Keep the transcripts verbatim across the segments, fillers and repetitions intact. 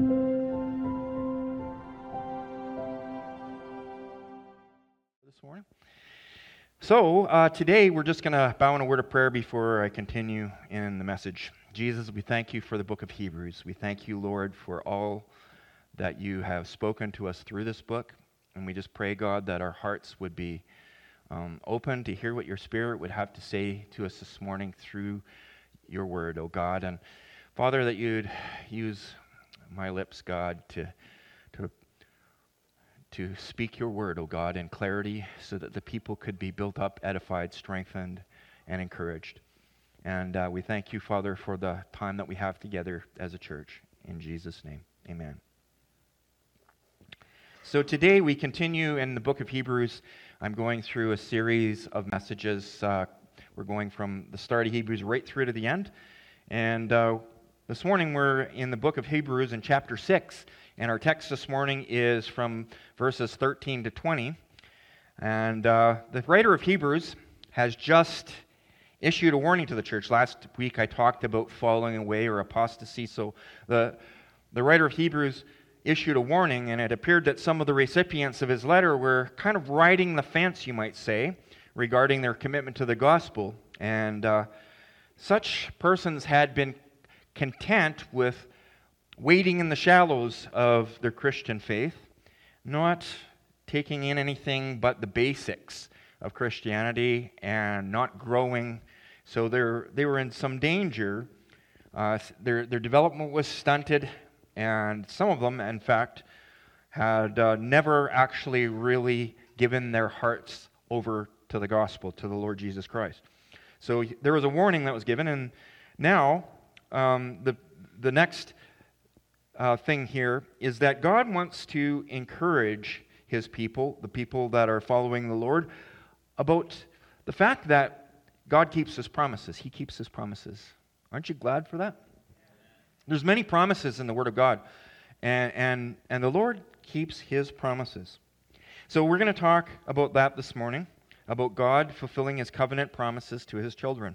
This morning. So uh, today we're just going to bow in a word of prayer before I continue in the message. Jesus, we thank you for the book of Hebrews. We thank you, Lord, for all that you have spoken to us through this book. And we just pray, God, that our hearts would be um, open to hear what your Spirit would have to say to us this morning through your word, oh God. And Father, that you'd use my lips, God, to to to speak your word, oh God, in clarity so that the people could be built up, edified, strengthened, and encouraged. And uh, we thank you, Father, for the time that we have together as a church. In Jesus' name, amen. So today we continue in the book of Hebrews. I'm going through a series of messages. Uh, we're going from the start of Hebrews right through to the end. And uh, this morning we're in the book of Hebrews in chapter six. And our text this morning is from verses thirteen to twenty. And uh, the writer of Hebrews has just issued a warning to the church. Last week I talked about falling away or apostasy. So the, the writer of Hebrews issued a warning, and it appeared that some of the recipients of his letter were kind of riding the fence, you might say, regarding their commitment to the gospel. And uh, such persons had been content with wading in the shallows of their Christian faith, not taking in anything but the basics of Christianity and not growing. So they're, they were in some danger. Uh, their, their development was stunted, and some of them, in fact, had uh, never actually really given their hearts over to the gospel, to the Lord Jesus Christ. So there was a warning that was given, and now um, the the next Uh, thing here is that God wants to encourage his people, the people that are following the Lord, about the fact that God keeps his promises. He keeps his promises. Aren't you glad for that? There's many promises in the Word of God, and and, and the Lord keeps his promises. So we're going to talk about that this morning, about God fulfilling his covenant promises to his children.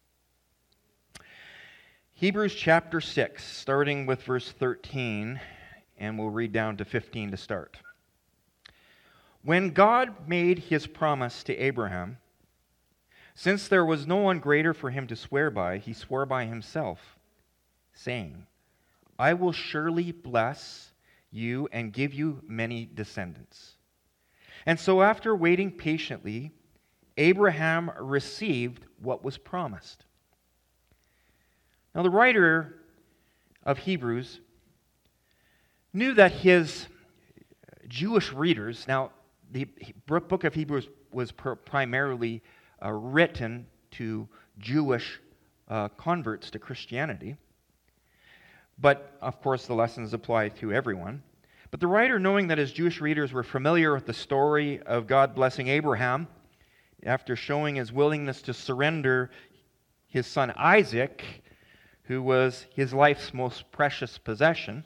Hebrews chapter six, starting with verse thirteen, and we'll read down to fifteen to start. When God made his promise to Abraham, since there was no one greater for him to swear by, he swore by himself, saying, I will surely bless you and give you many descendants. And so after waiting patiently, Abraham received what was promised. Now, the writer of Hebrews knew that his Jewish readers, now, the book of Hebrews was primarily uh, written to Jewish uh, converts to Christianity, but, of course, the lessons apply to everyone. But the writer, knowing that his Jewish readers were familiar with the story of God blessing Abraham, after showing his willingness to surrender his son Isaac, who was his life's most precious possession.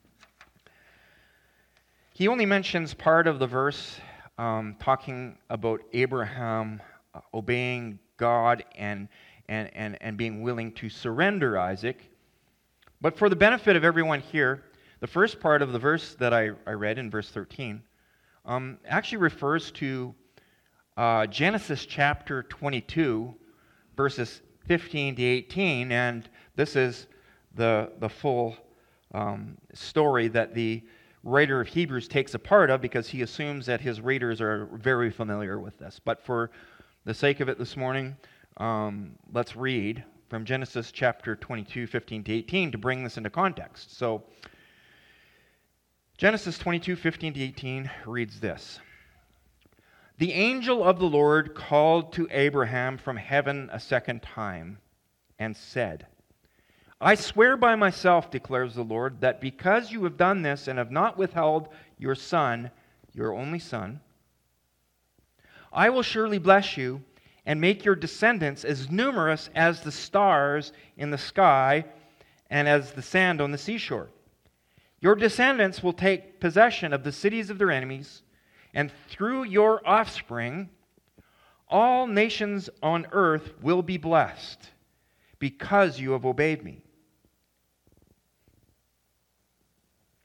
He only mentions part of the verse um, talking about Abraham uh, obeying God and, and, and, and being willing to surrender Isaac. But for the benefit of everyone here, the first part of the verse that I, I read in verse thirteen um, actually refers to uh, Genesis chapter twenty-two, verses fifteen to eighteen, and this is the, the full um, story that the writer of Hebrews takes a part of, because he assumes that his readers are very familiar with this. But for the sake of it this morning, um, let's read from Genesis chapter twenty-two, fifteen to eighteen to bring this into context. So, Genesis twenty-two, fifteen to eighteen reads this. The angel of the Lord called to Abraham from heaven a second time and said, I swear by myself, declares the Lord, that because you have done this and have not withheld your son, your only son, I will surely bless you and make your descendants as numerous as the stars in the sky and as the sand on the seashore. Your descendants will take possession of the cities of their enemies, and through your offspring, all nations on earth will be blessed because you have obeyed me.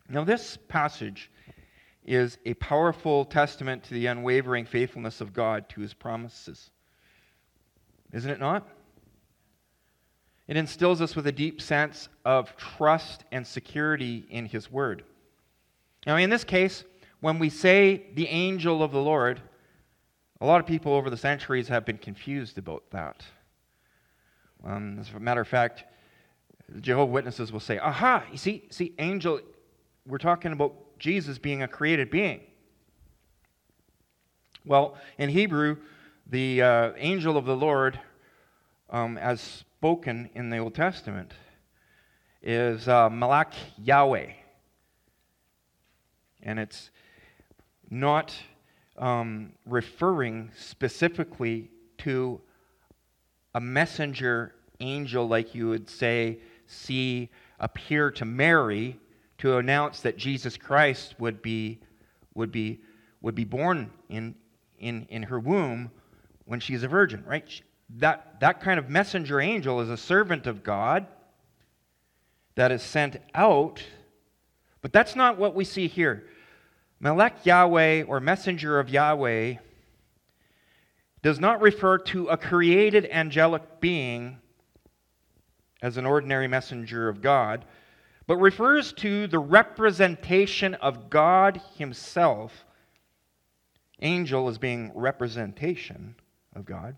Now, this passage is a powerful testament to the unwavering faithfulness of God to his promises. Isn't it not? It instills us with a deep sense of trust and security in his word. Now, in this case, when we say the angel of the Lord, a lot of people over the centuries have been confused about that. Um, as a matter of fact, Jehovah's Witnesses will say, aha, you see, see, angel, we're talking about Jesus being a created being. Well, in Hebrew, the uh, angel of the Lord, um, as spoken in the Old Testament, is uh, Malach Yahweh. And it's not um, referring specifically to a messenger angel like you would say, see appear to Mary to announce that Jesus Christ would be would be would be born in in in her womb when she's a virgin, right? That that kind of messenger angel is a servant of God that is sent out, but that's not what we see here. Melech Yahweh, or messenger of Yahweh, does not refer to a created angelic being as an ordinary messenger of God, but refers to the representation of God himself. Angel as being representation of God.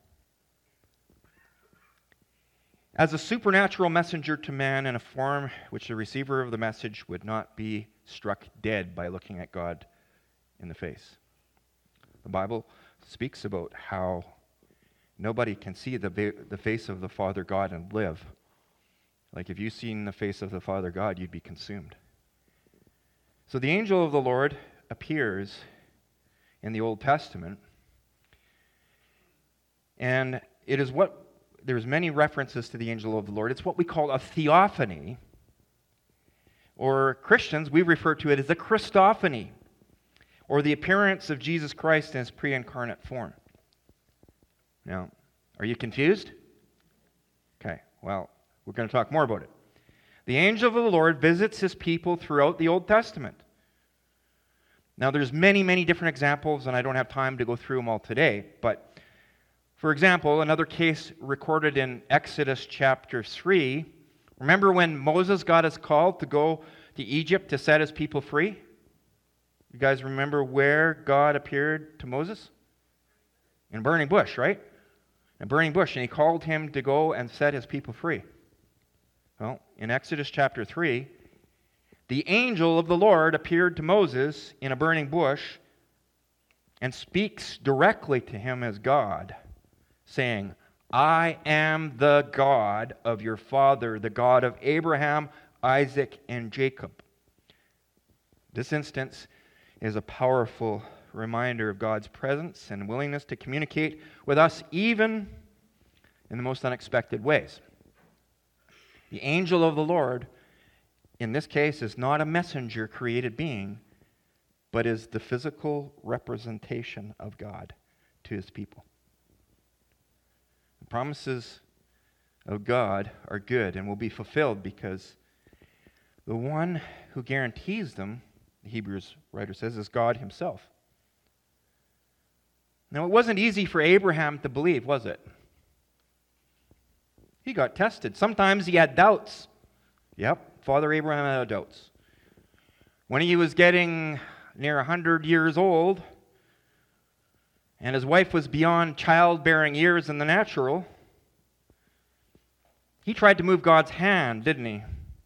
As a supernatural messenger to man in a form which the receiver of the message would not be struck dead by looking at God in the face. The Bible speaks about how nobody can see the, the face of the Father God and live. Like if you've seen the face of the Father God, you'd be consumed. So the angel of the Lord appears in the Old Testament, and it is what, there's many references to the angel of the Lord. It's what we call a theophany, or Christians, we refer to it as a Christophany, or the appearance of Jesus Christ in his pre-incarnate form. Now, are you confused? Okay, well, we're going to talk more about it. The angel of the Lord visits his people throughout the Old Testament. Now, there's many, many different examples, and I don't have time to go through them all today, but for example, another case recorded in Exodus chapter three. Remember when Moses got his call to go to Egypt to set his people free? You guys remember where God appeared to Moses? In a burning bush, right? In a burning bush, and he called him to go and set his people free. Well, in Exodus chapter three, the angel of the Lord appeared to Moses in a burning bush and speaks directly to him as God, saying, I am the God of your father, the God of Abraham, Isaac, and Jacob. This instance is a powerful reminder of God's presence and willingness to communicate with us even in the most unexpected ways. The angel of the Lord, in this case, is not a messenger created being, but is the physical representation of God to his people. The promises of God are good and will be fulfilled because the one who guarantees them, the Hebrews writer says, is God himself. Now, it wasn't easy for Abraham to believe, was it? He got tested. Sometimes he had doubts. Yep, Father Abraham had doubts. When he was getting near one hundred years old, and his wife was beyond childbearing years in the natural, he tried to move God's hand, didn't he?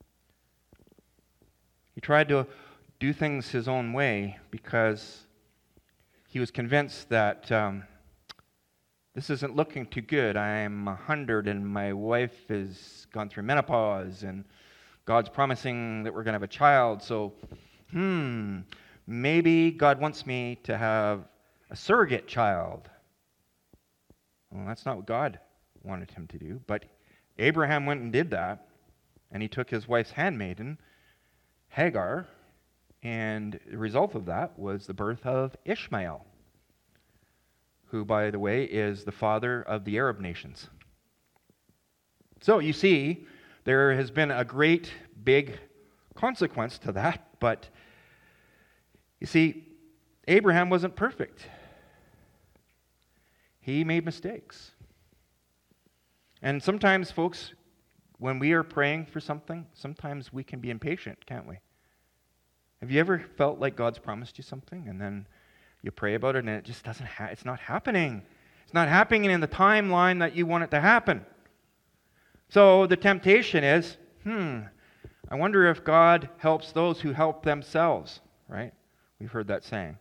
He tried to do things his own way because he was convinced that um, this isn't looking too good. I'm one hundred and my wife has gone through menopause and God's promising that we're going to have a child. So, hmm, maybe God wants me to have a surrogate child. Well, that's not what God wanted him to do. But Abraham went and did that. And he took his wife's handmaiden, Hagar. And the result of that was the birth of Ishmael, who, by the way, is the father of the Arab nations. So you see, there has been a great big consequence to that, but you see, Abraham wasn't perfect. He made mistakes. And sometimes, folks, when we are praying for something, sometimes we can be impatient, can't we? Have you ever felt like God's promised you something and then you pray about it and it just doesn't ha- it's not happening. It's not happening in the timeline that you want it to happen. So the temptation is, hmm, I wonder if God helps those who help themselves, right? We've heard that saying.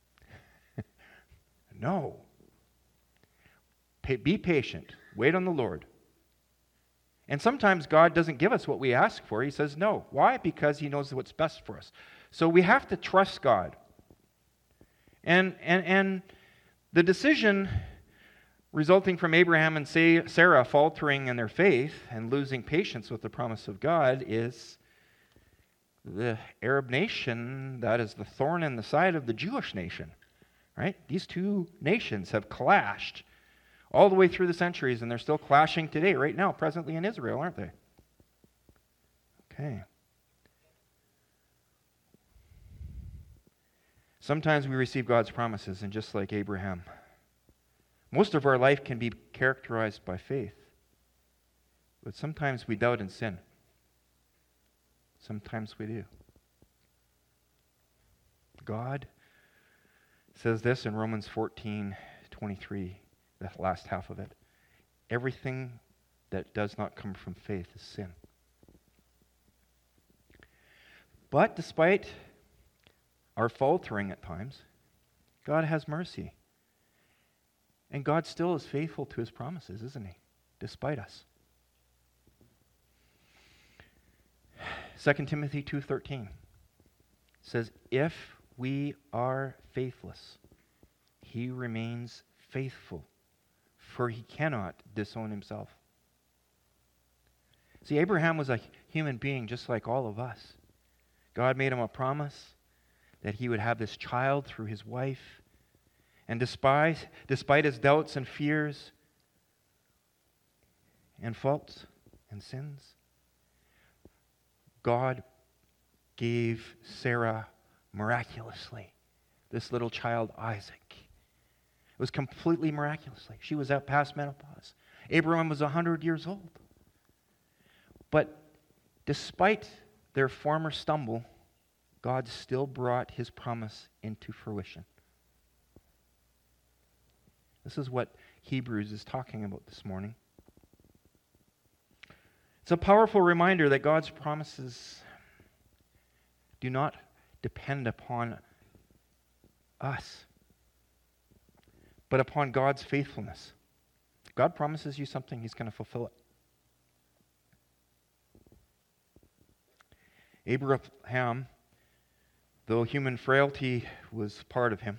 No. Pa- be patient. Wait on the Lord. And sometimes God doesn't give us what we ask for. He says no. Why? Because He knows what's best for us. So we have to trust God. And and and the decision resulting from Abraham and Sarah faltering in their faith and losing patience with the promise of God is the Arab nation that is the thorn in the side of the Jewish nation. Right? These two nations have clashed all the way through the centuries, and they're still clashing today, right now, presently in Israel, aren't they? Okay. Sometimes we receive God's promises, and just like Abraham, most of our life can be characterized by faith. But sometimes we doubt and sin. Sometimes we do. God says this in Romans fourteen twenty-three, the last half of it. Everything that does not come from faith is sin. But despite our faltering at times, God has mercy. And God still is faithful to His promises, isn't He? Despite us. Second Timothy two thirteen says, if we are faithless, He remains faithful, for He cannot disown Himself. See, Abraham was a human being just like all of us. God made him a promise that he would have this child through his wife. And despite, despite his doubts and fears and faults and sins, God gave Sarah miraculously this little child, Isaac. It was completely miraculously. She was at past menopause. Abraham was one hundred years old. But despite their former stumble, God still brought His promise into fruition. This is what Hebrews is talking about this morning. It's a powerful reminder that God's promises do not depend upon us, but upon God's faithfulness. If God promises you something, He's going to fulfill it. Abraham, though human frailty was part of him,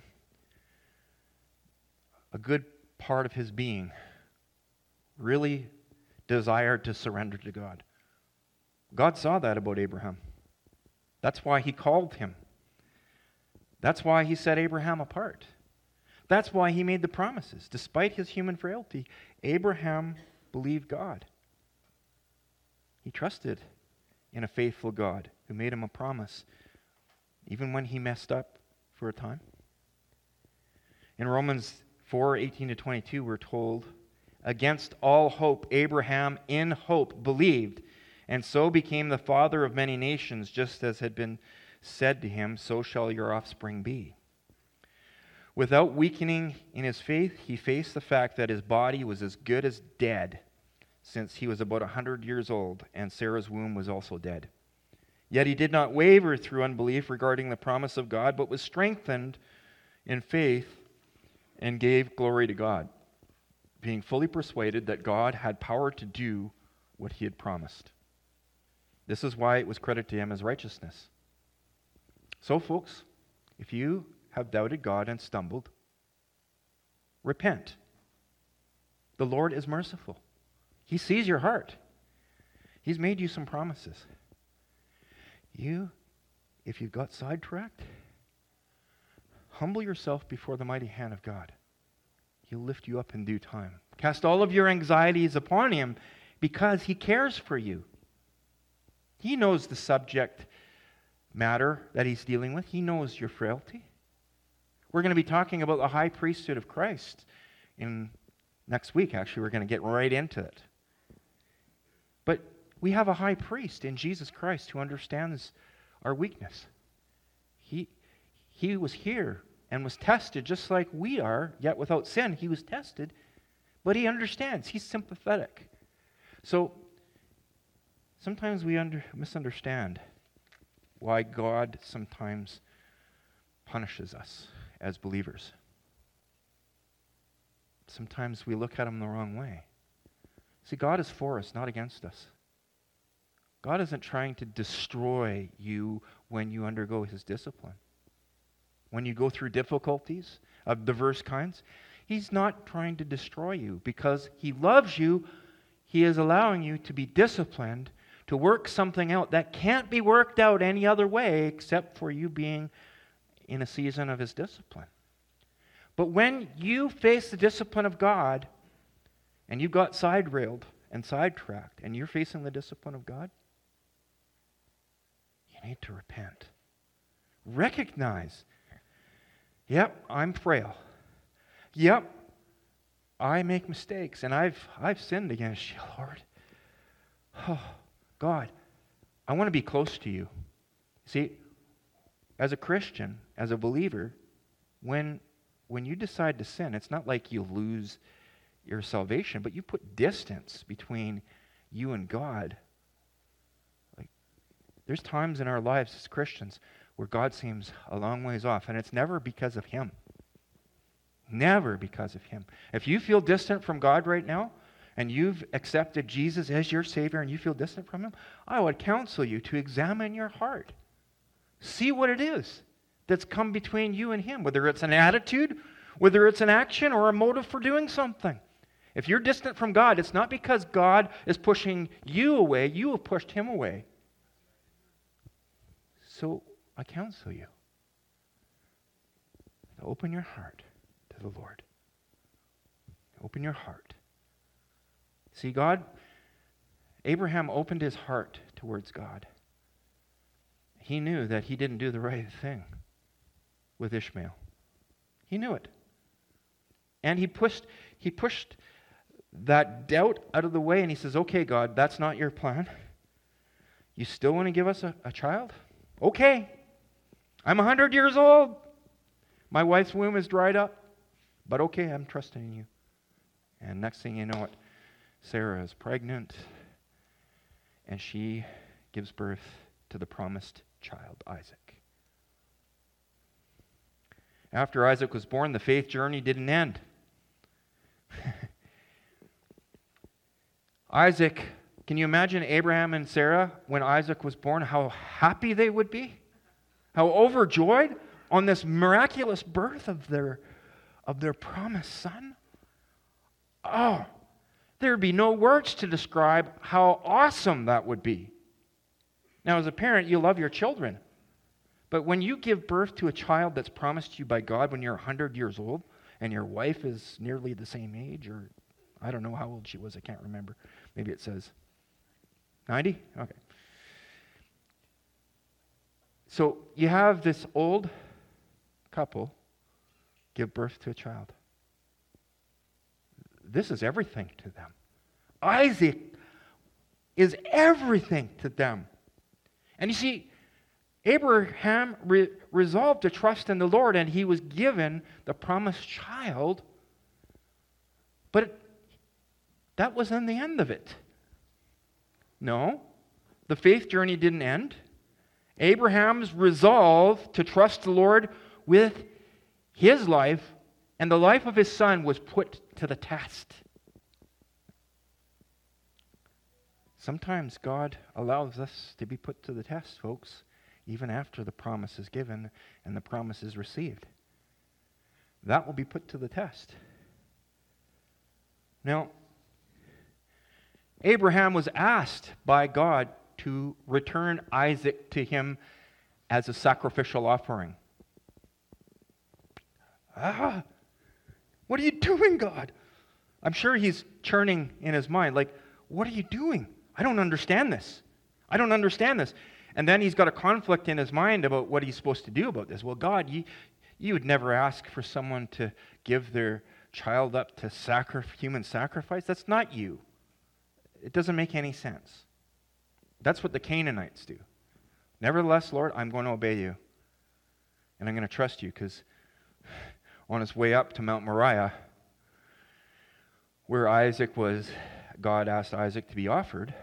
a good part of his being really desired to surrender to God. God saw that about Abraham. That's why He called him. That's why He set Abraham apart. That's why He made the promises. Despite his human frailty, Abraham believed God. He trusted in a faithful God who made him a promise, even when he messed up for a time. In Romans four eighteen to twenty-two, we're told, against all hope, Abraham in hope believed, and so became the father of many nations, just as had been said to him, so shall your offspring be. Without weakening in his faith, he faced the fact that his body was as good as dead, since he was about one hundred years old, and Sarah's womb was also dead. Yet he did not waver through unbelief regarding the promise of God, but was strengthened in faith and gave glory to God, being fully persuaded that God had power to do what He had promised. This is why it was credited to him as righteousness. So, folks, if you have doubted God and stumbled, repent. The Lord is merciful. He sees your heart. He's made you some promises. You, if you've got sidetracked, humble yourself before the mighty hand of God. He'll lift you up in due time. Cast all of your anxieties upon Him because He cares for you. He knows the subject matter that he's dealing with. He knows your frailty. We're going to be talking about the high priesthood of Christ in next week. Actually, we're going to get right into it. But we have a high priest in Jesus Christ who understands our weakness. He, he was here and was tested just like we are, yet without sin. He was tested, but he understands. He's sympathetic. So sometimes we under, misunderstand why God sometimes punishes us as believers. Sometimes we look at him the wrong way. See, God is for us, not against us. God isn't trying to destroy you when you undergo his discipline. When you go through difficulties of diverse kinds, he's not trying to destroy you because he loves you. He is allowing you to be disciplined, to work something out that can't be worked out any other way except for you being in a season of his discipline. But when you face the discipline of God and you got side railed and sidetracked and you're facing the discipline of God, you need to repent. Recognize, yep, I'm frail. Yep, I make mistakes and I've I've sinned against you, Lord. Oh, God, I want to be close to you. See, as a Christian, as a believer, when when you decide to sin, it's not like you lose your salvation, but you put distance between you and God. Like, there's times in our lives as Christians where God seems a long ways off, and it's never because of him. Never because of him. If you feel distant from God right now, and you've accepted Jesus as your Savior, and you feel distant from him, I would counsel you to examine your heart. See what it is that's come between you and him, whether it's an attitude, whether it's an action, or a motive for doing something. If you're distant from God, it's not because God is pushing you away. You have pushed him away. So I counsel you to open your heart to the Lord. Open your heart. See, God, Abraham opened his heart towards God. He knew that he didn't do the right thing with Ishmael. He knew it. And he pushed, he pushed that doubt out of the way, and he says, okay, God, that's not your plan. You still want to give us a, a child? Okay. I'm one hundred years old. My wife's womb is dried up. But okay, I'm trusting in you. And next thing you know it, Sarah is pregnant, and she gives birth to the promised child, Isaac. After Isaac was born, the faith journey didn't end. Isaac, can you imagine Abraham and Sarah when Isaac was born, how happy they would be? How overjoyed on this miraculous birth of their, of their promised son? Oh, there'd be no words to describe how awesome that would be. Now, as a parent, you love your children. But when you give birth to a child that's promised you by God when you're one hundred years old, and your wife is nearly the same age, or I don't know how old she was, I can't remember. Maybe it says ninety? Okay. So you have this old couple give birth to a child. This is everything to them. Isaac is everything to them. And you see, Abraham re- resolved to trust in the Lord, and he was given the promised child. But that wasn't the end of it. No, the faith journey didn't end. Abraham's resolve to trust the Lord with his life and the life of his son was put to the test. Sometimes God allows us to be put to the test, folks, even after the promise is given and the promise is received. That will be put to the test. Now, Abraham was asked by God to return Isaac to him as a sacrificial offering. Ah, what are you doing, God? I'm sure he's churning in his mind, like, what are you doing? I don't understand this. I don't understand this. And then he's got a conflict in his mind about what he's supposed to do about this. Well, God, you, you would never ask for someone to give their child up to sacri- human sacrifice. That's not you. It doesn't make any sense. That's what the Canaanites do. Nevertheless, Lord, I'm going to obey you. And I'm going to trust you, because on his way up to Mount Moriah, where Isaac was, God asked Isaac to be offered,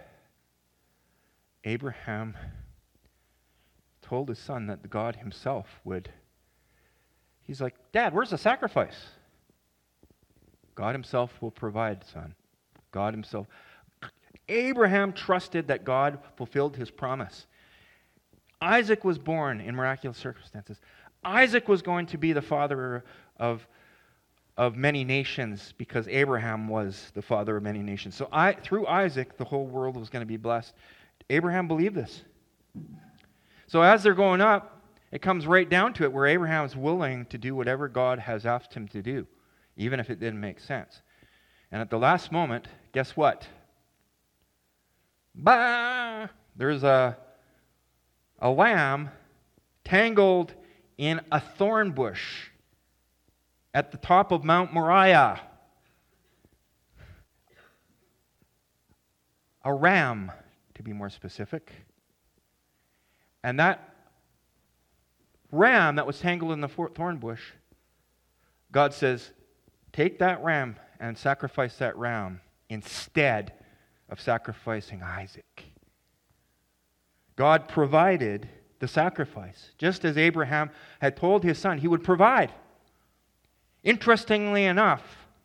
Abraham told his son that God himself would. He's like, Dad, where's the sacrifice? God himself will provide, son. God himself. Abraham trusted that God fulfilled his promise. Isaac was born in miraculous circumstances. Isaac was going to be the father of, of many nations because Abraham was the father of many nations. So I, through Isaac, the whole world was going to be blessed. Abraham believed this. So as they're going up, it comes right down to it where Abraham is willing to do whatever God has asked him to do, even if it didn't make sense. And at the last moment, guess what? Bah! There's a, a lamb tangled in a thorn bush at the top of Mount Moriah. A ram, to be more specific. And that ram that was tangled in the thorn bush, God says, take that ram and sacrifice that ram instead of sacrificing Isaac. God provided the sacrifice, just as Abraham had told his son he would provide. Interestingly enough,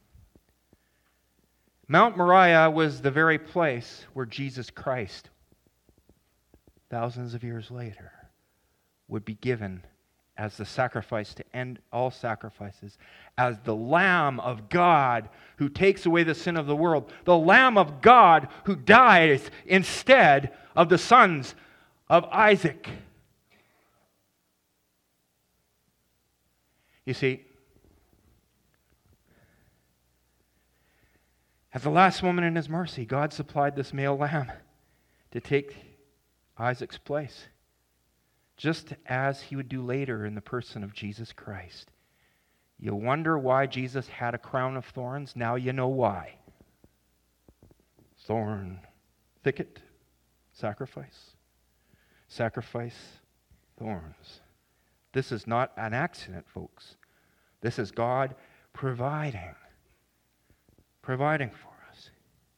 Mount Moriah was the very place where Jesus Christ, thousands of years later, would be given as the sacrifice to end all sacrifices, as the Lamb of God who takes away the sin of the world, the Lamb of God who dies instead of the sons of Isaac. You see, at the last moment in his mercy, God supplied this male lamb to take Isaac's place, just as he would do later in the person of Jesus Christ. You wonder why Jesus had a crown of thorns? Now you know why. Thorn thicket, sacrifice. Sacrifice, thorns. This is not an accident, folks. This is God providing. Providing for us.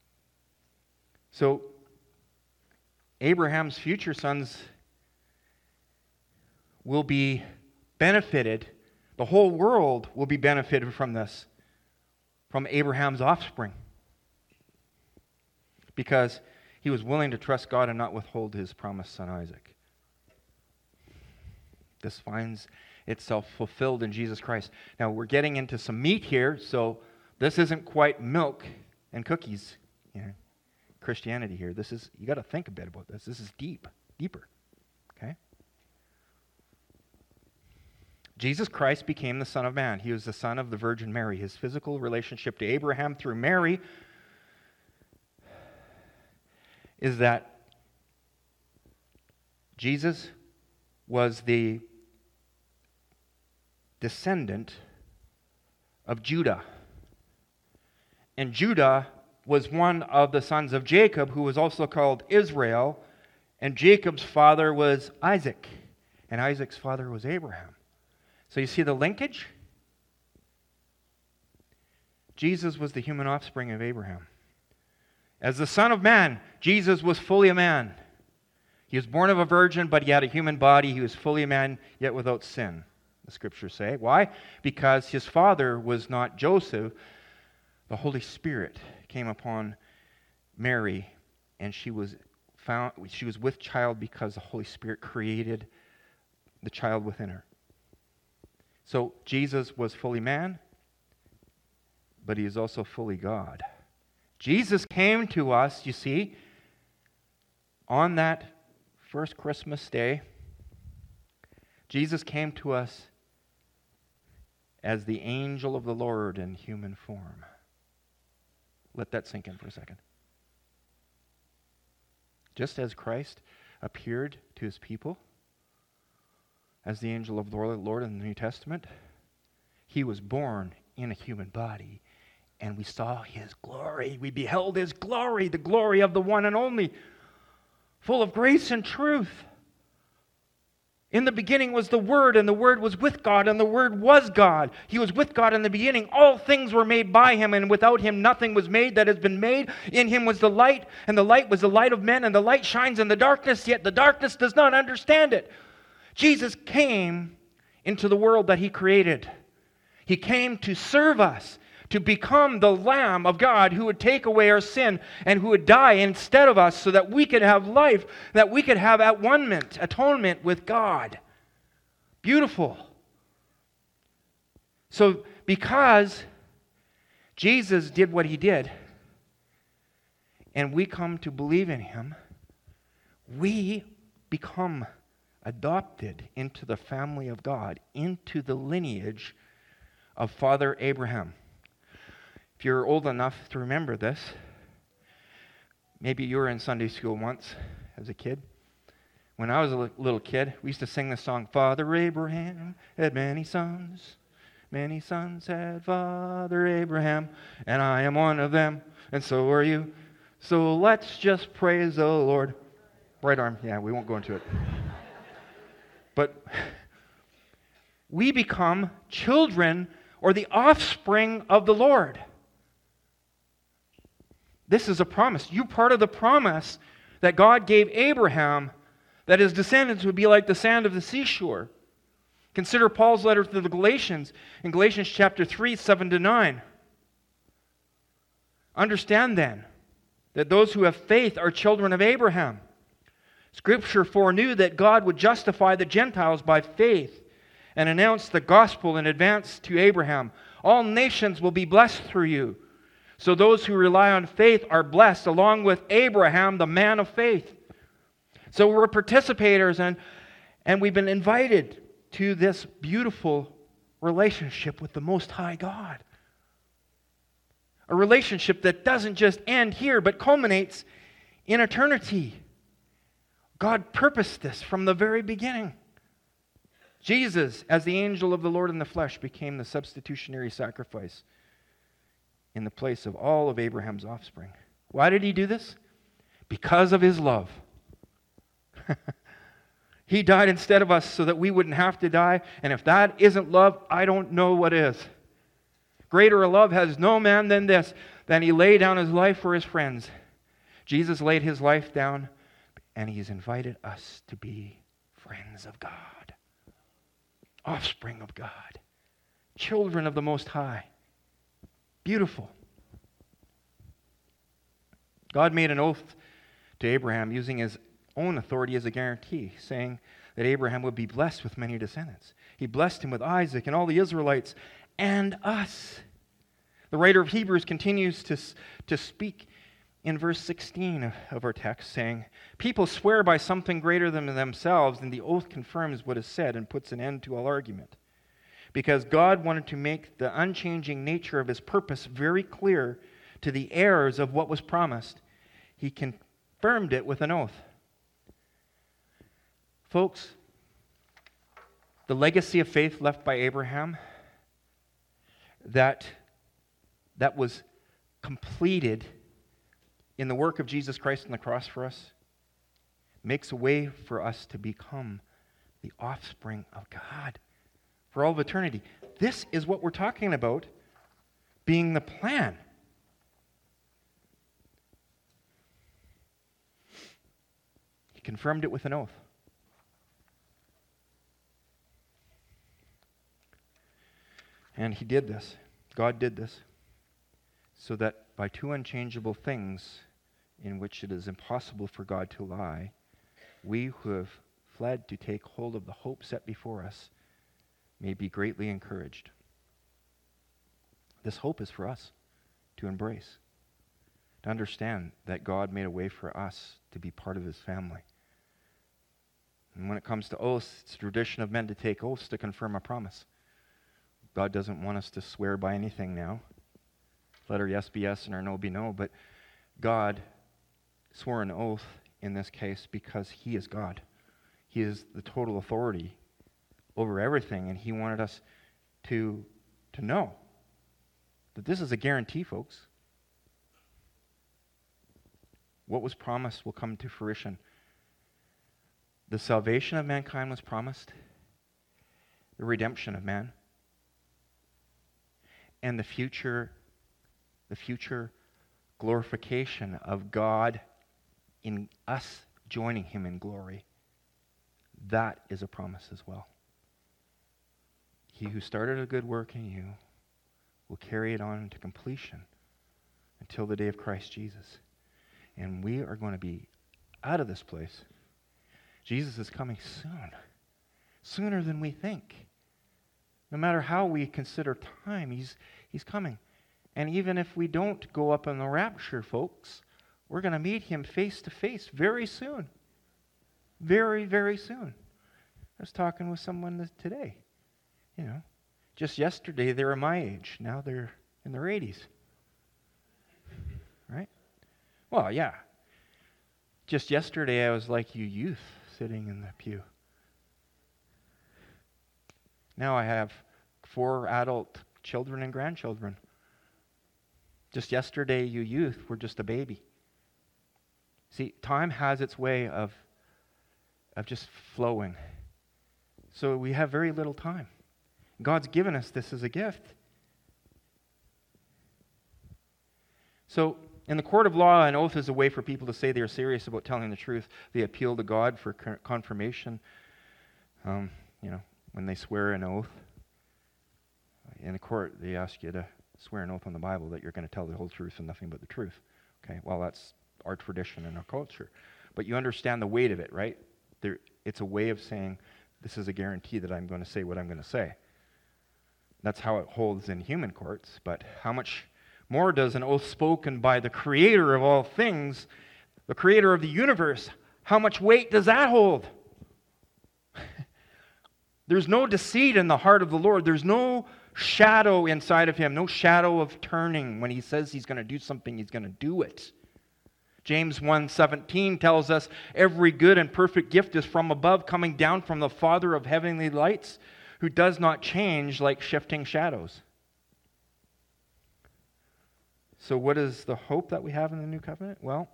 So, Abraham's future sons will be benefited. The whole world will be benefited from this, from Abraham's offspring. Because he was willing to trust God and not withhold his promised son Isaac. This finds itself fulfilled in Jesus Christ. Now, we're getting into some meat here, so this isn't quite milk and cookies, you know, Christianity here. This is, you got to think a bit about this. This is deep, deeper. Okay? Jesus Christ became the Son of Man. He was the son of the Virgin Mary. His physical relationship to Abraham through Mary is that Jesus was the descendant of Judah. And Judah was one of the sons of Jacob, who was also called Israel. And Jacob's father was Isaac. And Isaac's father was Abraham. So you see the linkage? Jesus was the human offspring of Abraham. As the Son of Man, Jesus was fully a man. He was born of a virgin, but he had a human body. He was fully a man, yet without sin, the scriptures say. Why? Because his father was not Joseph. The Holy Spirit came upon Mary, and she was found. She was with child because the Holy Spirit created the child within her. So Jesus was fully man, but he is also fully God. Jesus came to us, you see, on that first Christmas day. Jesus came to us as the angel of the Lord in human form. Let that sink in for a second. Just as Christ appeared to his people as the angel of the Lord in the New Testament, he was born in a human body, and we saw his glory. We beheld his glory, the glory of the one and only, full of grace and truth. In the beginning was the Word, and the Word was with God, and the Word was God. He was with God in the beginning. All things were made by him, and without him nothing was made that has been made. In him was the light, and the light was the light of men, and the light shines in the darkness, yet the darkness does not understand it. Jesus came into the world that he created. He came to serve us, to become the Lamb of God who would take away our sin and who would die instead of us so that we could have life, that we could have at one-ment, atonement with God. Beautiful. So because Jesus did what he did, and we come to believe in him, we become adopted into the family of God, into the lineage of Father Abraham. If you're old enough to remember this, maybe you were in Sunday school once as a kid. When I was a little kid, we used to sing the song, Father Abraham had many sons. Many sons had Father Abraham, and I am one of them, and so are you. So let's just praise the Lord. Right arm, yeah, we won't go into it. But we become children or the offspring of the Lord. This is a promise. You're part of the promise that God gave Abraham, that his descendants would be like the sand of the seashore. Consider Paul's letter to the Galatians in Galatians chapter three, seven to nine. Understand then that those who have faith are children of Abraham. Scripture foreknew that God would justify the Gentiles by faith and announce the gospel in advance to Abraham. All nations will be blessed through you. So those who rely on faith are blessed, along with Abraham, the man of faith. So we're participators, and, and we've been invited to this beautiful relationship with the Most High God. A relationship that doesn't just end here, but culminates in eternity. God purposed this from the very beginning. Jesus, as the angel of the Lord in the flesh, became the substitutionary sacrifice in the place of all of Abraham's offspring. Why did he do this? Because of his love. He died instead of us so that we wouldn't have to die. And if that isn't love, I don't know what is. Greater a love has no man than this, than he laid down his life for his friends. Jesus laid his life down, and he's invited us to be friends of God, offspring of God, children of the Most High. Beautiful. God made an oath to Abraham using his own authority as a guarantee, saying that Abraham would be blessed with many descendants. He blessed him with Isaac and all the Israelites and us. The writer of Hebrews continues to, to speak in verse sixteen of, of our text, saying, people swear by something greater than themselves, and the oath confirms what is said and puts an end to all argument. Because God wanted to make the unchanging nature of his purpose very clear to the heirs of what was promised, he confirmed it with an oath. Folks, the legacy of faith left by Abraham, that, that was completed in the work of Jesus Christ on the cross for us, makes a way for us to become the offspring of God for all of eternity. This is what we're talking about being the plan. He confirmed it with an oath. And he did this. God did this so that by two unchangeable things in which it is impossible for God to lie, we who have fled to take hold of the hope set before us may be greatly encouraged. This hope is for us to embrace, to understand that God made a way for us to be part of his family. And when it comes to oaths, it's the tradition of men to take oaths to confirm a promise. God doesn't want us to swear by anything now. Let our yes be yes and our no be no, but God swore an oath in this case because he is God. He is the total authority over everything, and he wanted us to, to know that this is a guarantee, folks. What was promised will come to fruition. The salvation of mankind was promised, the redemption of man, and the future, the future glorification of God in us joining him in glory. That is a promise as well. He who started a good work in you will carry it on to completion until the day of Christ Jesus. And we are going to be out of this place. Jesus is coming soon, sooner than we think. No matter how we consider time, he's, he's coming. And even if we don't go up in the rapture, folks, we're going to meet him face to face very soon. Very, very soon. I was talking with someone today. You know, just yesterday they were my age. Now they're in their eighties. Right? Well, yeah. Just yesterday I was like you youth sitting in the pew. Now I have four adult children and grandchildren. Just yesterday you youth were just a baby. See, time has its way of, of just flowing. So we have very little time. God's given us this as a gift. So, in the court of law, an oath is a way for people to say they are serious about telling the truth. They appeal to God for confirmation. Um, you know, when they swear an oath. In a court, they ask you to swear an oath on the Bible that you're going to tell the whole truth and nothing but the truth. Okay, well, that's our tradition and our culture. But you understand the weight of it, right? There, it's a way of saying, this is a guarantee that I'm going to say what I'm going to say. That's how it holds in human courts, but how much more does an oath spoken by the Creator of all things, the Creator of the universe, how much weight does that hold? There's no deceit in the heart of the Lord. There's no shadow inside of him, no shadow of turning. When he says he's going to do something, he's going to do it. James one seventeen tells us, every good and perfect gift is from above, coming down from the Father of heavenly lights, who does not change like shifting shadows. So what is the hope that we have in the new covenant? Well,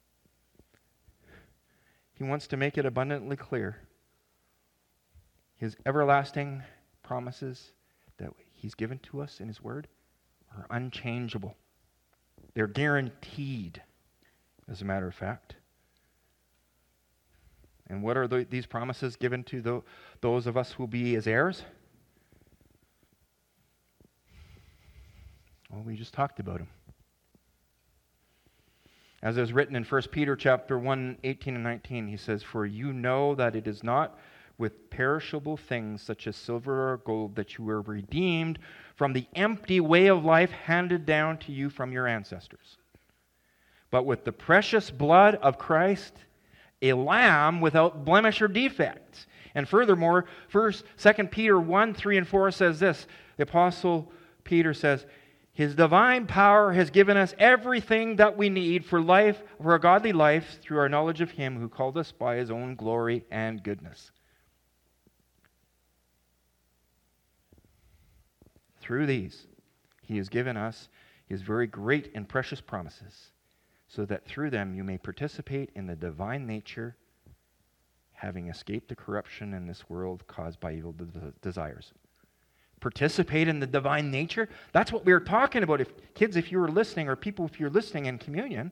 he wants to make it abundantly clear. His everlasting promises that he's given to us in his word are unchangeable. They're guaranteed, as a matter of fact. And what are the, these promises given to the, those of us who will be his heirs? Well, we just talked about them. As is written in First Peter chapter one, eighteen and nineteen, he says, for you know that it is not with perishable things such as silver or gold that you were redeemed from the empty way of life handed down to you from your ancestors, but with the precious blood of Christ, a lamb without blemish or defect. And furthermore, first, Second Peter one, three and four says this. The Apostle Peter says, his divine power has given us everything that we need for life, for a godly life, through our knowledge of him who called us by his own glory and goodness. Through these, he has given us his very great and precious promises, so that through them you may participate in the divine nature, having escaped the corruption in this world caused by evil de- desires. Participate in the divine nature? That's what we were talking about. If kids, if you were listening, or people, if you're listening in communion,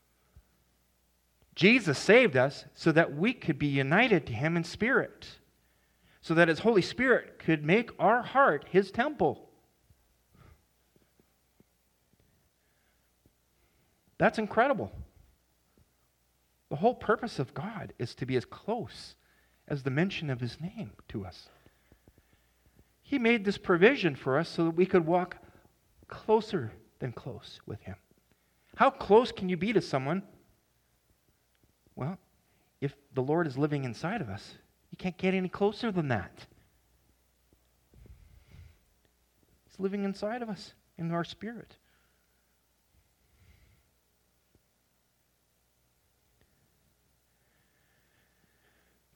Jesus saved us so that we could be united to him in spirit, so that his Holy Spirit could make our heart his temple. That's incredible. The whole purpose of God is to be as close as the mention of his name to us. He made this provision for us so that we could walk closer than close with him. How close can you be to someone? Well, if the Lord is living inside of us, you can't get any closer than that. He's living inside of us, in our spirit.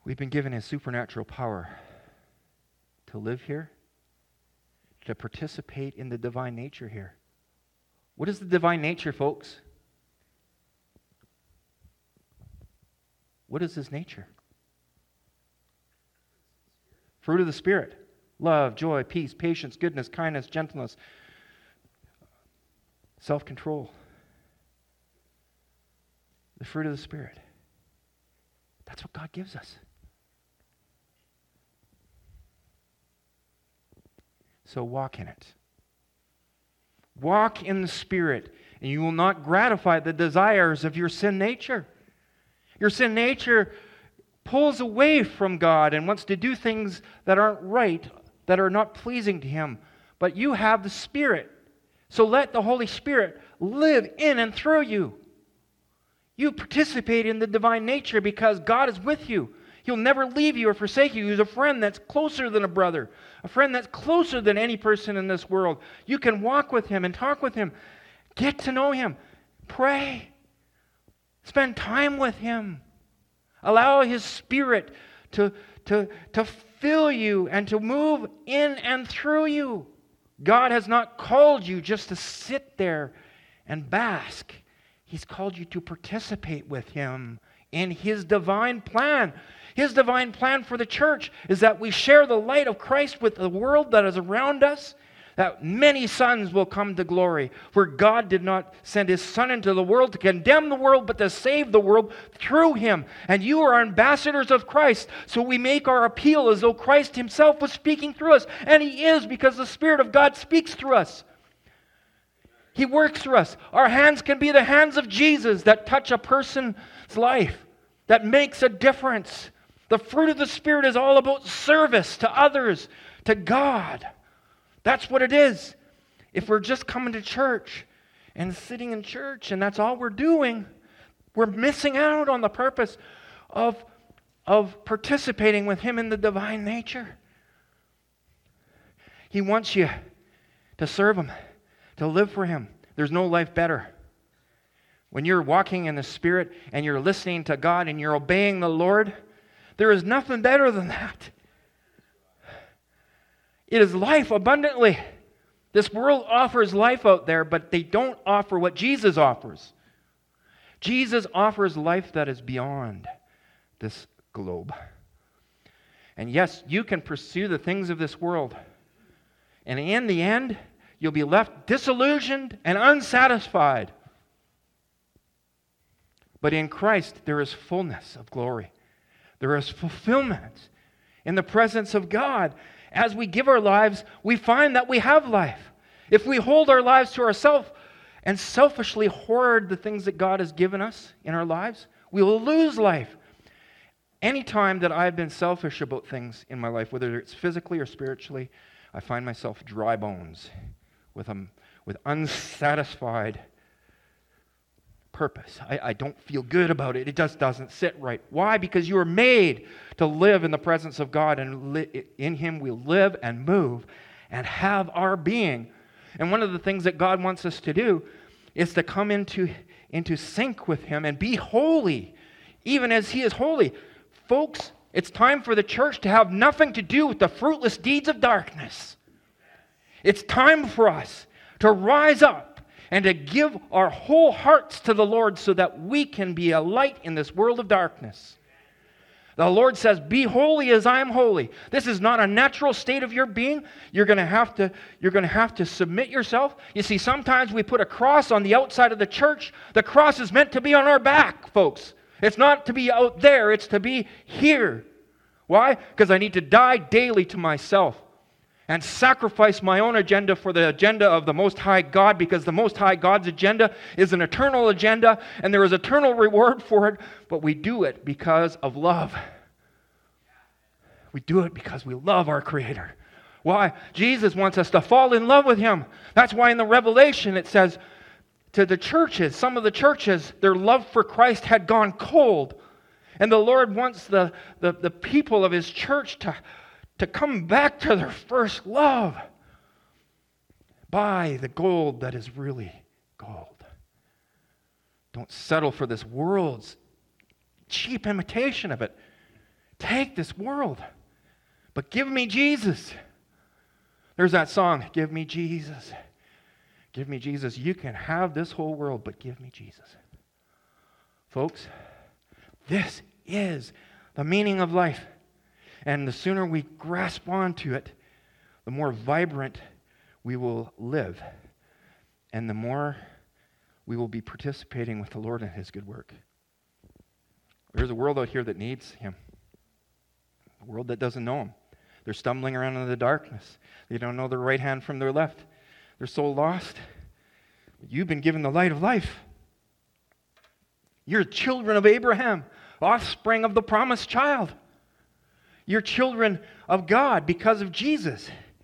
We've been given His supernatural power to live here, to participate in the divine nature here. What is the divine nature, folks? What is His nature? Fruit of the Spirit. Love, joy, peace, patience, goodness, kindness, gentleness, self-control. The fruit of the Spirit. That's what God gives us. So walk in it. Walk in the Spirit, and you will not gratify the desires of your sin nature. Your sin nature pulls away from God and wants to do things that aren't right, that are not pleasing to Him. But you have the Spirit. So let the Holy Spirit live in and through you. You participate in the divine nature because God is with you. He'll never leave you or forsake you. He's a friend that's closer than a brother, a friend that's closer than any person in this world. You can walk with Him and talk with Him. Get to know Him. Pray. Spend time with Him. Allow His Spirit to, to, to fill you and to move in and through you. God has not called you just to sit there and bask. He's called you to participate with Him in His divine plan. His divine plan for the church is that we share the light of Christ with the world that is around us, that many sons will come to glory. For God did not send His Son into the world to condemn the world, but to save the world through Him. And you are ambassadors of Christ, so we make our appeal as though Christ Himself was speaking through us. And He is, because the Spirit of God speaks through us. He works through us. Our hands can be the hands of Jesus that touch a person's life, that makes a difference. The fruit of the Spirit is all about service to others, to God. That's what it is. If we're just coming to church and sitting in church and that's all we're doing, we're missing out on the purpose of, of participating with Him in the divine nature. He wants you to serve Him, to live for Him. There's no life better. When you're walking in the Spirit and you're listening to God and you're obeying the Lord, there is nothing better than that. It is life abundantly. This world offers life out there, but they don't offer what Jesus offers. Jesus offers life that is beyond this globe. And yes, you can pursue the things of this world. And in the end, you'll be left disillusioned and unsatisfied. But in Christ, there is fullness of glory. There is fulfillment in the presence of God. As we give our lives, we find that we have life. If we hold our lives to ourselves and selfishly hoard the things that God has given us in our lives, we will lose life. Any time that I've been selfish about things in my life, whether it's physically or spiritually, I find myself dry bones with, um, with unsatisfied purpose. I, I don't feel good about it. It just doesn't sit right. Why? Because you are made to live in the presence of God, and li- in Him we live and move and have our being. And one of the things that God wants us to do is to come into, into sync with Him and be holy, even as He is holy. Folks, it's time for the church to have nothing to do with the fruitless deeds of darkness. It's time for us to rise up and to give our whole hearts to the Lord so that we can be a light in this world of darkness. The Lord says, be holy as I am holy. This is not a natural state of your being. You're going to have to, you're going to have to submit yourself. You see, sometimes we put a cross on the outside of the church. The cross is meant to be on our back, folks. It's not to be out there. It's to be here. Why? Because I need to die daily to myself and sacrifice my own agenda for the agenda of the Most High God, because the Most High God's agenda is an eternal agenda, and there is eternal reward for it, but we do it because of love. We do it because we love our Creator. Why? Jesus wants us to fall in love with Him. That's why in the Revelation it says to the churches, some of the churches, their love for Christ had gone cold. And the Lord wants the, the, the people of His church to to come back to their first love. Buy the gold that is really gold. Don't settle for this world's cheap imitation of it. take this world, but give me Jesus. There's that song, give me Jesus. Give me Jesus. You can have this whole world, but give me Jesus. Folks, this is the meaning of life. And the sooner we grasp onto it, the more vibrant we will live. And the more we will be participating with the Lord in His good work. There's a world out here that needs Him. A world that doesn't know Him. They're stumbling around in the darkness. They don't know their right hand from their left. They're so lost. You've been given the light of life. You're children of Abraham, offspring of the promised child. You're children of God because of Jesus.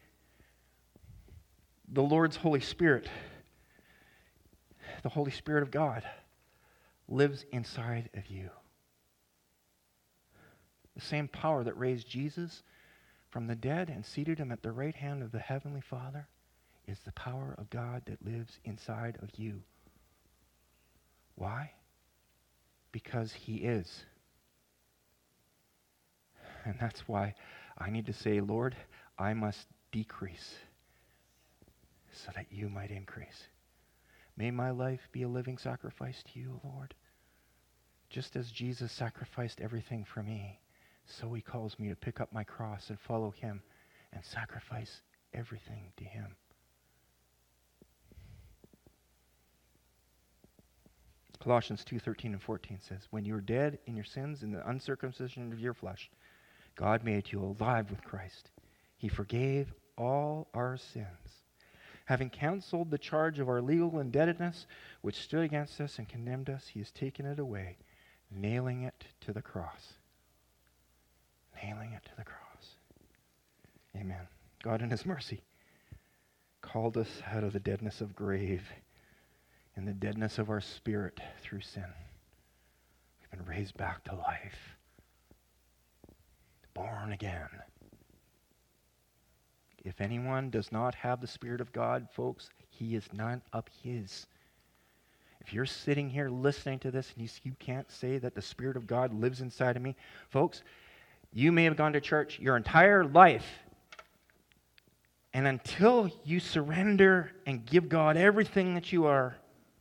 The Lord's Holy Spirit, the Holy Spirit of God, lives inside of you. The same power that raised Jesus from the dead and seated Him at the right hand of the Heavenly Father is the power of God that lives inside of you. Why? Because He is. And that's why I need to say, Lord, I must decrease so that You might increase. May my life be a living sacrifice to You, Lord. Just as Jesus sacrificed everything for me, so He calls me to pick up my cross and follow Him and sacrifice everything to Him. Colossians two thirteen and fourteen says, when you were dead in your sins and the uncircumcision of your flesh, God made you alive with Christ. He forgave all our sins, having canceled the charge of our legal indebtedness, which stood against us and condemned us. He has taken it away, nailing it to the cross. Nailing it to the cross. Amen. God in His mercy called us out of the deadness of grave and the deadness of our spirit through sin. We've been raised back to life. Born again. If anyone does not have the Spirit of God, folks, he is none of His. If you're sitting here listening to this and you, you can't say that the Spirit of God lives inside of me, folks, you may have gone to church your entire life, and until you surrender and give God everything that you are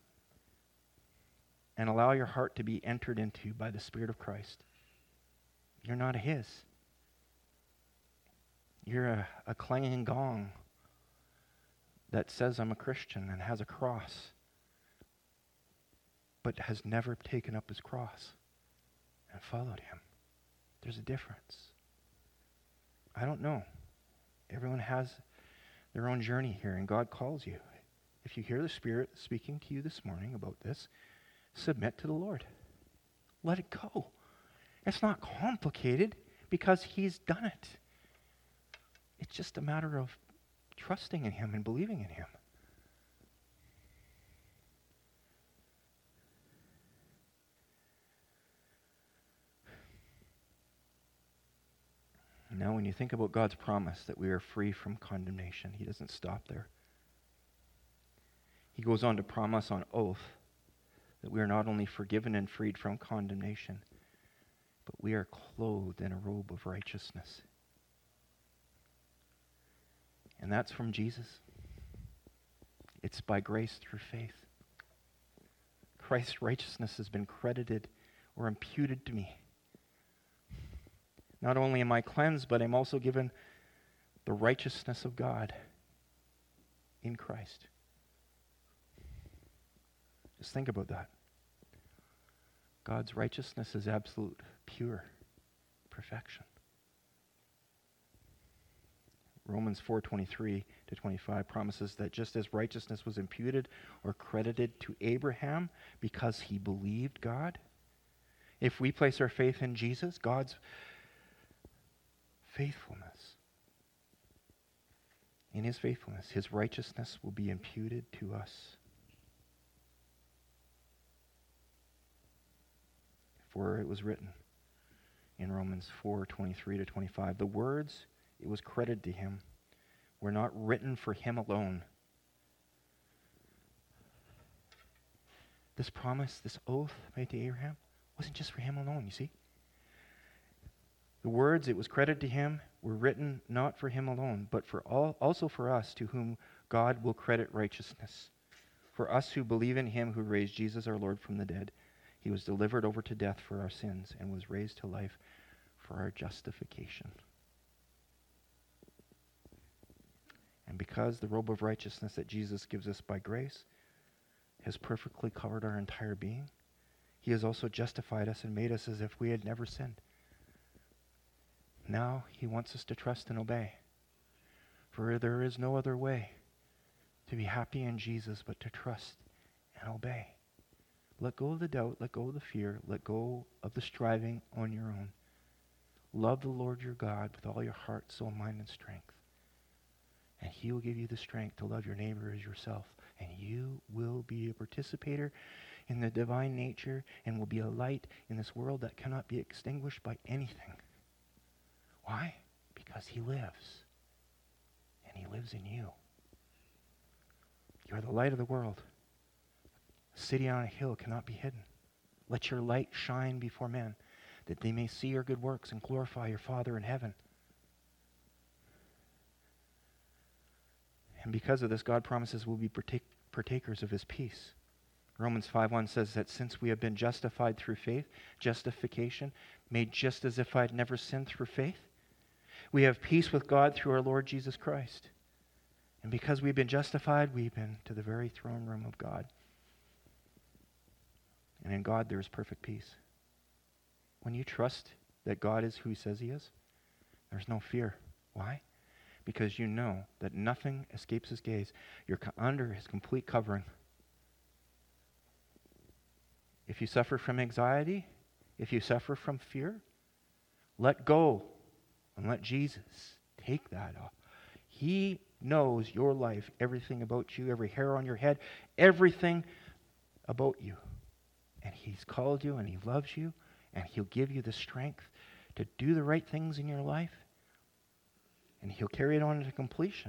and allow your heart to be entered into by the Spirit of Christ, you're not His. You're a, a clanging gong that says I'm a Christian and has a cross, but has never taken up his cross and followed Him. There's a difference. I don't know. Everyone has their own journey here, and God calls you. If you hear the Spirit speaking to you this morning about this, submit to the Lord. Let it go. It's not complicated because He's done it. It's just a matter of trusting in Him and believing in Him. Now, when you think about God's promise that we are free from condemnation, He doesn't stop there. He goes on to promise on oath that we are not only forgiven and freed from condemnation, but we are clothed in a robe of righteousness. And that's from Jesus. It's by grace through faith. Christ's righteousness has been credited or imputed to me. Not only am I cleansed, but I'm also given the righteousness of God in Christ. Just think about that. God's righteousness is absolute, pure perfection. Romans four twenty-three to twenty-five promises that just as righteousness was imputed or credited to Abraham because he believed God, if we place our faith in Jesus, God's faithfulness, in His faithfulness, His righteousness will be imputed to us. For it was written in Romans four twenty-three to twenty-five, the words it was credited to Him were not written for Him alone. This promise, this oath made to Abraham, wasn't just for him alone, you see. The words, "it was credited to him," were written not for him alone, but for all, also for us, to whom God will credit righteousness. For us who believe in him who raised Jesus our Lord from the dead. He was delivered over to death for our sins and was raised to life for our justification. And because the robe of righteousness that Jesus gives us by grace has perfectly covered our entire being, he has also justified us and made us as if we had never sinned. Now he wants us to trust and obey. For there is no other way to be happy in Jesus but to trust and obey. Let go of the doubt, let go of the fear, let go of the striving on your own. Love the Lord your God with all your heart, soul, mind, and strength. And he will give you the strength to love your neighbor as yourself. And you will be a participator in the divine nature and will be a light in this world that cannot be extinguished by anything. Why? Because he lives. And he lives in you. You are the light of the world. A city on a hill cannot be hidden. Let your light shine before men, that they may see your good works and glorify your Father in heaven. And because of this, God promises we'll be partake- partakers of his peace. Romans five one says that since we have been justified through faith, justification, made just as if I'd never sinned through faith, we have peace with God through our Lord Jesus Christ. And because we've been justified, we've been to the very throne room of God. And in God there is perfect peace. When you trust that God is who he says he is, there's no fear. Why? Because you know that nothing escapes his gaze. You're under his complete covering. If you suffer from anxiety, if you suffer from fear, let go and let Jesus take that off. He knows your life, everything about you, every hair on your head, everything about you. And he's called you and he loves you and he'll give you the strength to do the right things in your life. And he'll carry it on to completion.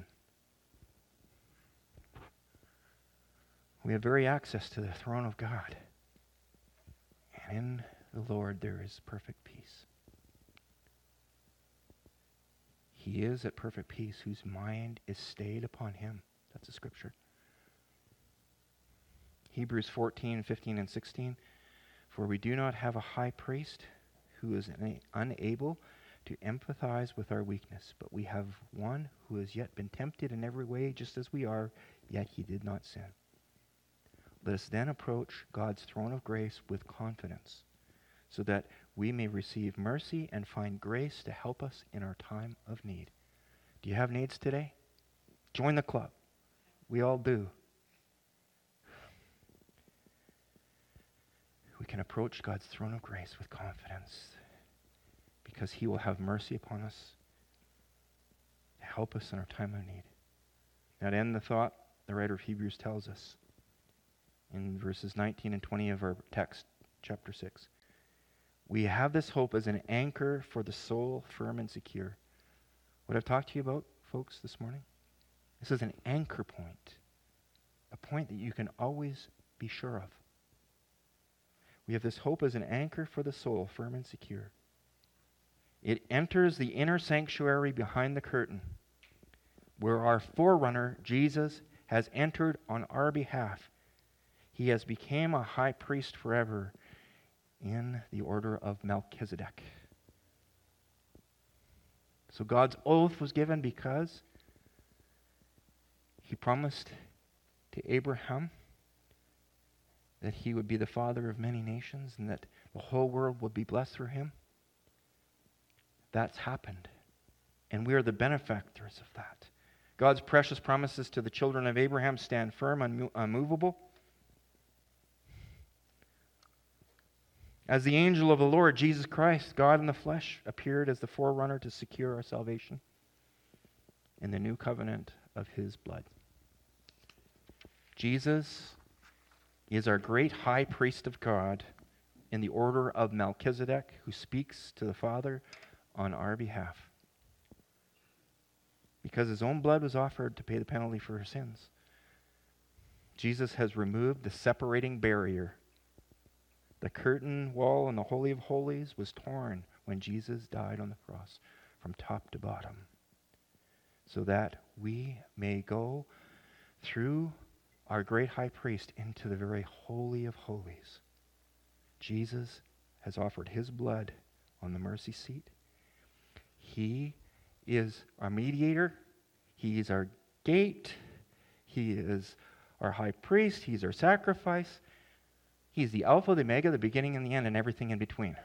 We have very access to the throne of God. And in the Lord there is perfect peace. He is at perfect peace whose mind is stayed upon him. That's a scripture. Hebrews fourteen, fifteen, and sixteen. For we do not have a high priest who is unable to empathize with our weakness, but we have one who has yet been tempted in every way just as we are, yet he did not sin. Let us then approach God's throne of grace with confidence, so that we may receive mercy and find grace to help us in our time of need. Do you have needs today? Join the club. We all do. We can approach God's throne of grace with confidence because he will have mercy upon us to help us in our time of need. Now, to end the thought, the writer of Hebrews tells us in verses nineteen and twenty of our text, chapter six, we have this hope as an anchor for the soul, firm and secure. What I've talked to you about, folks, this morning, this is an anchor point, a point that you can always be sure of. We have this hope as an anchor for the soul, firm and secure. It enters the inner sanctuary behind the curtain, where our forerunner, Jesus, has entered on our behalf. He has become a high priest forever in the order of Melchizedek. So God's oath was given because he promised to Abraham that he would be the father of many nations and that the whole world would be blessed through him. That's happened. And we are the benefactors of that. God's precious promises to the children of Abraham stand firm, unmo- unmovable. As the angel of the Lord, Jesus Christ, God in the flesh, appeared as the forerunner to secure our salvation in the new covenant of his blood. Jesus is our great high priest of God in the order of Melchizedek, who speaks to the Father on our behalf. Because his own blood was offered to pay the penalty for our sins, Jesus has removed the separating barrier. The curtain wall in the Holy of Holies was torn when Jesus died on the cross from top to bottom, so that we may go through our great high priest into the very holy of holies. Jesus has offered his blood on the mercy seat. He is our mediator. He is our gate. He is our high priest. He's our sacrifice. He's the Alpha, the Omega, the beginning and the end, and everything in between.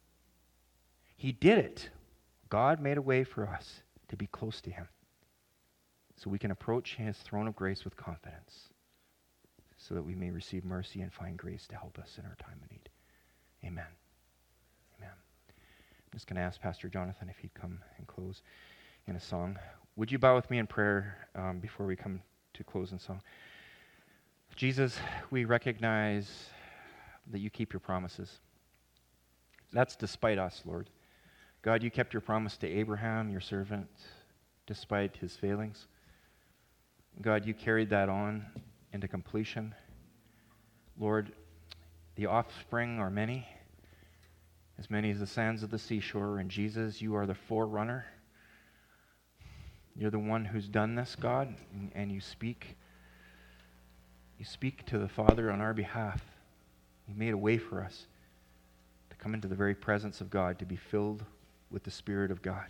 He did it. God made a way for us to be close to him, so we can approach his throne of grace with confidence, so that we may receive mercy and find grace to help us in our time of need. Amen. Amen. I'm just going to ask Pastor Jonathan if he'd come and close in a song. Would you bow with me in prayer um, before we come to close in song? Jesus, we recognize that you keep your promises. That's despite us, Lord. God, you kept your promise to Abraham, your servant, despite his failings. God, you carried that on into completion. Lord, the offspring are many, as many as the sands of the seashore, and Jesus, you are the forerunner. You're the one who's done this, God, and, and you speak. You speak to the Father on our behalf. You made a way for us to come into the very presence of God, to be filled with the Spirit of God.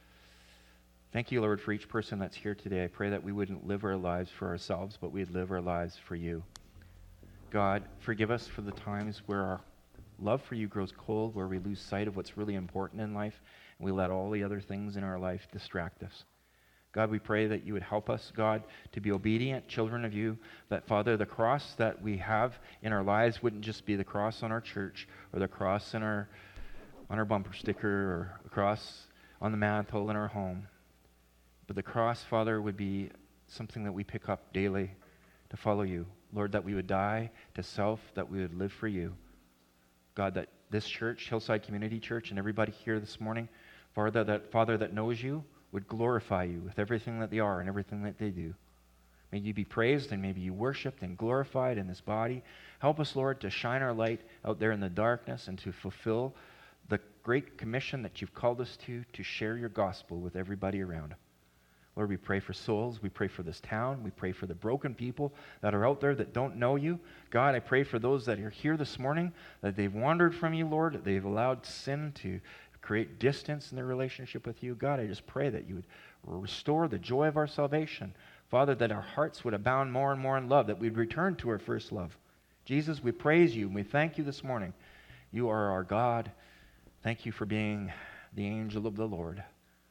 Thank you, Lord, for each person that's here today. I pray that we wouldn't live our lives for ourselves, but we'd live our lives for you. God, forgive us for the times where our love for you grows cold, where we lose sight of what's really important in life, and we let all the other things in our life distract us. God, we pray that you would help us, God, to be obedient children of you, that, Father, the cross that we have in our lives wouldn't just be the cross on our church or the cross in our, on our bumper sticker or a cross on the mantle in our home, but the cross, Father, would be something that we pick up daily to follow you. Lord, that we would die to self, that we would live for you. God, that this church, Hillside Community Church, and everybody here this morning, Father, that Father that knows you, would glorify you with everything that they are and everything that they do. May you be praised and may you worshipped and glorified in this body. Help us, Lord, to shine our light out there in the darkness and to fulfill the great commission that you've called us to, to share your gospel with everybody around. Lord, we pray for souls. We pray for this town. We pray for the broken people that are out there that don't know you. God, I pray for those that are here this morning, that they've wandered from you, Lord, that they've allowed sin to create distance in their relationship with you. God, I just pray that you would restore the joy of our salvation. Father, that our hearts would abound more and more in love, that we'd return to our first love. Jesus, we praise you and we thank you this morning. You are our God. Thank you for being the angel of the Lord.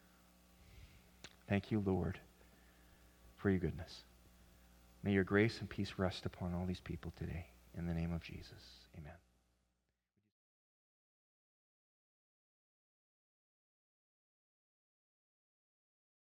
Thank you, Lord, for your goodness. May your grace and peace rest upon all these people today. In the name of Jesus, amen.